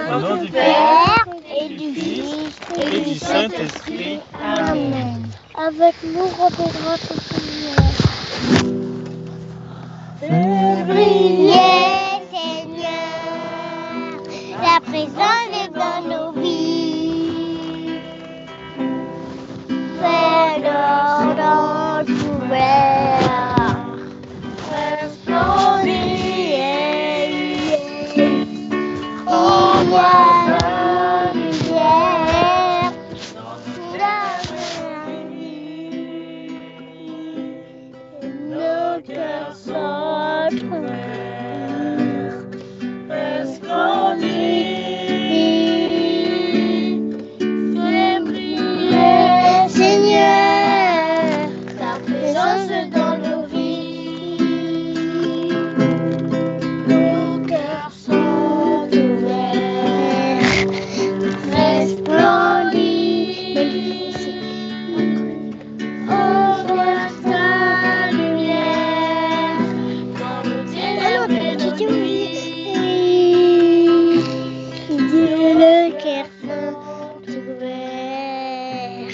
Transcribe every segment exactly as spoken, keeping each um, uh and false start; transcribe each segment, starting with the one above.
Au nom du Père, et du Fils, et du Saint-Esprit. Amen. Avec nous, reviendra ce Seigneur. Fais Briller, Seigneur, la présence est dans nos vies. Fais l'ordre ouvert, resplendir, envoie la lumière sous la nuit. Nos cœurs sont ouverts, resplendir, fais briller, Seigneur, ta présence dans nos vies. Nos cœurs sont ouverts, resplendir, envoie ta lumière dans nos ténèbres et nos nuits. Le cœur sont ouverts,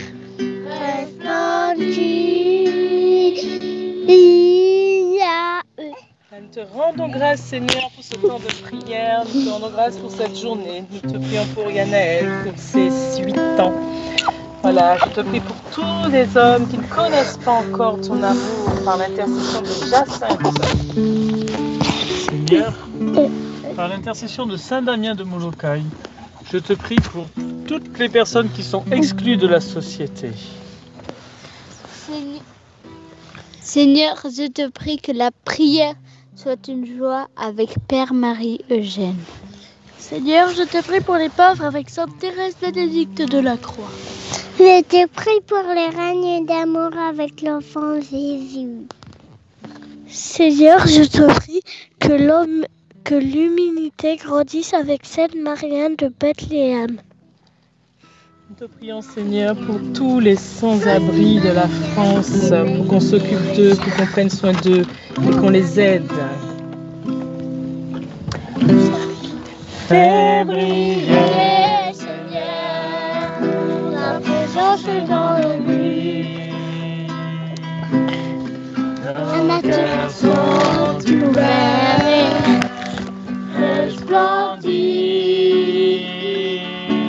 resplendir. Nous te rendons grâce, Seigneur, pour ce temps de prière. Nous te rendons grâce pour cette journée. Nous te prions pour Yanaël, pour ses huit ans. Voilà, je te prie pour tous les hommes qui ne connaissent pas encore ton amour par l'intercession de Jacinthe. Seigneur, par l'intercession de Saint Damien de Molokai, je te prie pour toutes les personnes qui sont exclues de la société. Seigneur, je te prie que la prière soit une joie avec Père Marie-Eugène. Seigneur, je te prie pour les pauvres avec Sainte Thérèse Bénédicte de la Croix. Je te prie pour les règnes d'amour avec l'enfant Jésus. Seigneur, je te prie que l'homme, que l'humanité grandisse avec Sainte Marianne de Bethléem. Nous te prions, Seigneur, pour tous les sans-abri de la France, pour qu'on s'occupe d'eux, pour qu'on prenne soin d'eux et qu'on les aide. Fais briller, Seigneur, la présence dans le nuit. nos cœurs sont ouverts, resplendir.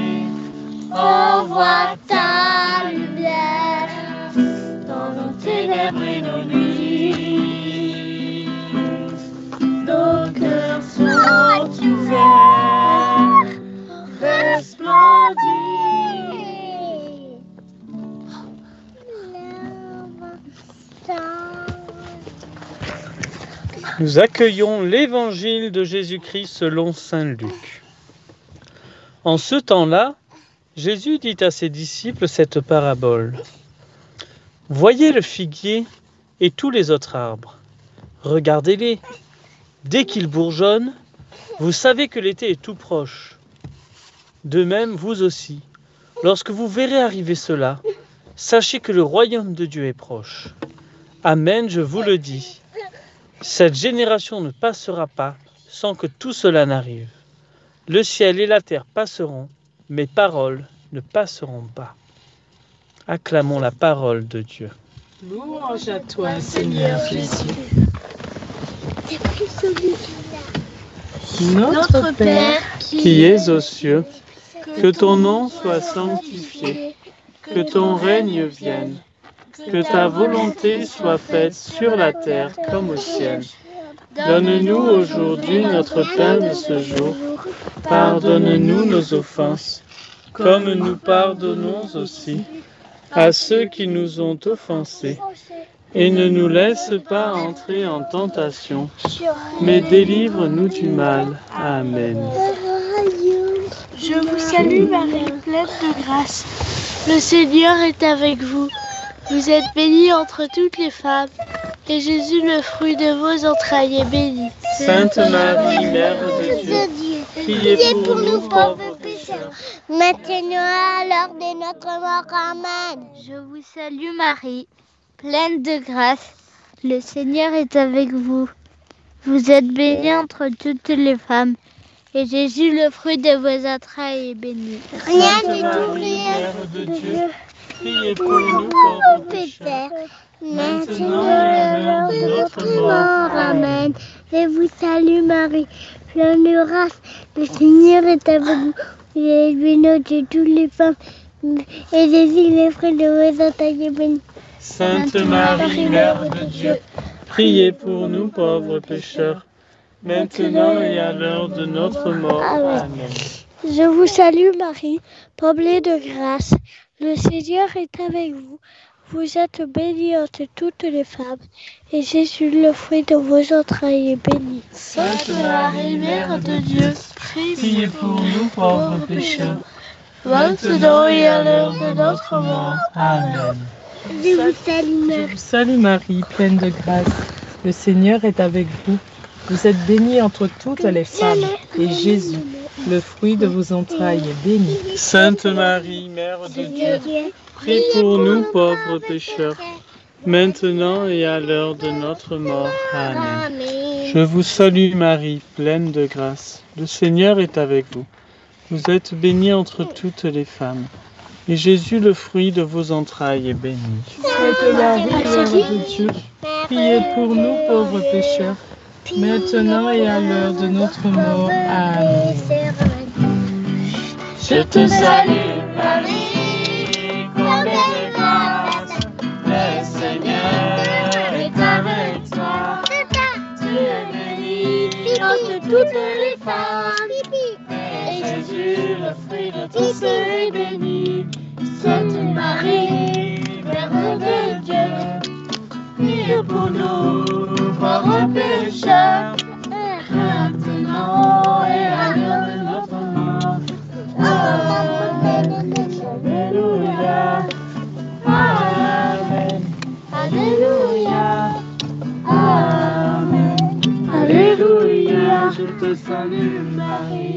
Envoie ta lumière Dans nos ténèbres et nos nuits, nos cœurs sont ouverts, resplendir. Nous accueillons l'évangile de Jésus-Christ selon saint Luc. En ce temps-là, Jésus dit à ses disciples cette parabole. Voyez le figuier et tous les autres arbres. Regardez-les. Dès qu'ils bourgeonnent, vous savez que l'été est tout proche. De même, vous aussi, lorsque vous verrez arriver cela, sachez que le royaume de Dieu est proche. Amen, je vous le dis. Cette génération ne passera pas sans que tout cela n'arrive. Le ciel et la terre passeront, mes paroles ne passeront pas. Acclamons la parole de Dieu. Louange à toi, Seigneur Jésus. Notre Père Qui es aux cieux, que ton nom soit sanctifié, que ton règne vienne, que ta volonté soit faite sur la terre comme au ciel. Donne-nous aujourd'hui notre pain de ce jour. Pardonne-nous nos offenses, comme nous pardonnons aussi à ceux qui nous ont offensés. Et ne nous laisse pas entrer en tentation, mais délivre-nous du mal. Amen. Je vous salue Marie, pleine de grâce. Le Seigneur est avec vous. Vous êtes bénie entre toutes les femmes, et Jésus, le fruit de vos entrailles, est béni. Sainte Marie, Mère de Dieu, priez pour nous pauvres pécheurs, maintenant à l'heure de notre mort. Amen. Je vous salue Marie, pleine de grâce. Le Seigneur est avec vous. Vous êtes bénie entre toutes les femmes, et Jésus, le fruit de vos entrailles, est béni. Sainte Marie, Mère de Dieu, priez pour nous pauvres pécheurs, maintenant et à l'heure de notre mort. Amen. Je vous salue Marie, pleine de grâce, le Seigneur est avec vous. Vous êtes bénie de toutes les femmes, et Jésus, le fruit de vos entrailles, est béni. Sainte Marie, Mère de Dieu, priez pour nous pauvres pécheurs, maintenant et à l'heure de notre mort. Amen. Je vous salue Marie, pleine de grâce, le Seigneur est avec vous. Vous êtes bénie entre toutes les femmes, et Jésus, le fruit de vos entrailles, est béni. Sainte Marie, Mère de Dieu, priez pour nous pauvres pécheurs, maintenant et à l'heure de notre mort. Amen. Je vous salue Je vous salue Marie, pleine de grâce. Le Seigneur est avec vous. Vous êtes bénie entre toutes les femmes, et Jésus, le fruit de vos entrailles, est béni. Sainte Marie, Mère de Dieu, prie pour nous pauvres pécheurs, maintenant et à l'heure de notre mort. Amen. Je vous salue Marie, pleine de grâce. Le Seigneur est avec vous. Vous êtes bénie entre toutes les femmes, et Jésus, le fruit de vos entrailles, est béni. Sainte Marie, Mère de Dieu, priez pour nous pauvres pécheurs, maintenant et à l'heure de notre mort. Amen. Je te salue Marie, comblée de grâce, le Seigneur est avec toi. Tu es bénie entre toutes les femmes, et Jésus, le fruit de ton sein, est béni. Sainte Marie, Mère de Dieu, priez pour nous, pauvres pécheurs, maintenant et à l'heure de notre mort. Amen. Alléluia. Amen. Alléluia. Amen. Alléluia. Je te salue Marie.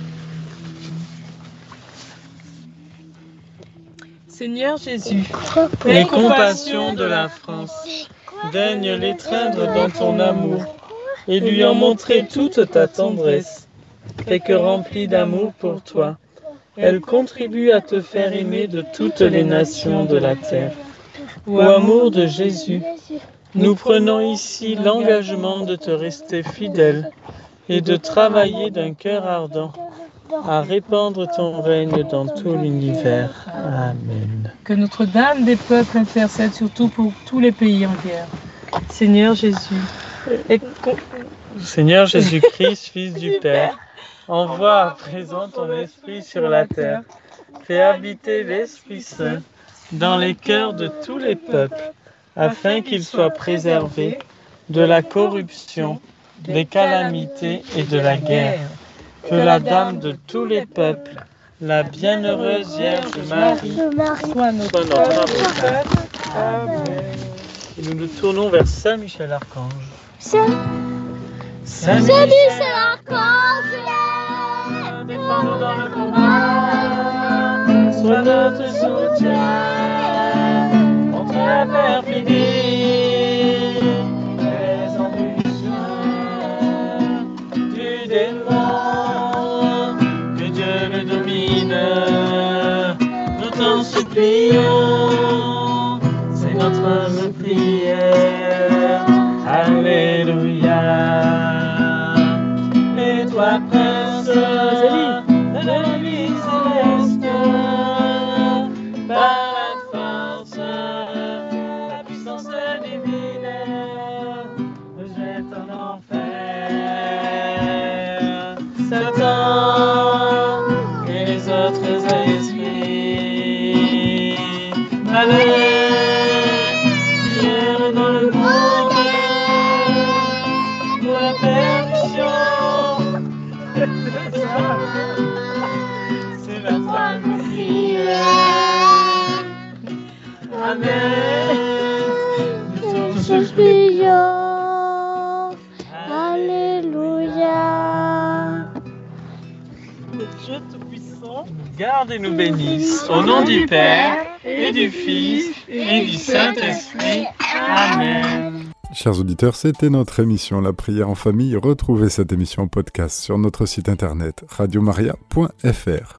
Seigneur Jésus, Les compassions de la France, daigne l'étreindre dans ton amour et lui en montrer toute ta tendresse. Fais que remplie d'amour pour toi, elle contribue à te faire aimer de toutes les nations de la terre. Ô amour de Jésus, nous prenons ici l'engagement de te rester fidèle et de travailler d'un cœur ardent à répandre ton règne dans tout l'univers. Amen. que Notre-Dame des peuples intercède surtout pour tous les pays en guerre. Seigneur Jésus, et Seigneur Jésus-Christ, Fils du Père, envoie à présent ton Esprit sur la terre. Fais habiter l'Esprit Saint dans les cœurs de tous les peuples, afin qu'ils soient préservés de la corruption, des calamités et de la guerre. Que la Dame de tous les peuples, la bienheureuse Vierge Marie, sois notre soit notre avocate. Amen. Et nous nous tournons vers Saint Michel Archange. Salut, Saint c'est l'archange. défends-nous dans le combat, sois notre soutien contre la perfidie, les embûches du démon, que Dieu le domine, nous t'en supplions, c'est notre humble prière. Alléluia. Et toi, Prince de la vie céleste, par la force, la puissance divine, nous jette en enfer. Satan et les autres esprits, malheur, viennent dans le monde de la perdition. C'est la fin de prière. Amen. Nous tous Prions. Alléluia. Dieu Tout-Puissant. garde et nous bénisse. Au nom du Père, et du Fils, et du Saint-Esprit. Amen. Chers auditeurs, c'était notre émission La prière en famille. Retrouvez cette émission en podcast sur notre site internet radio maria point f r.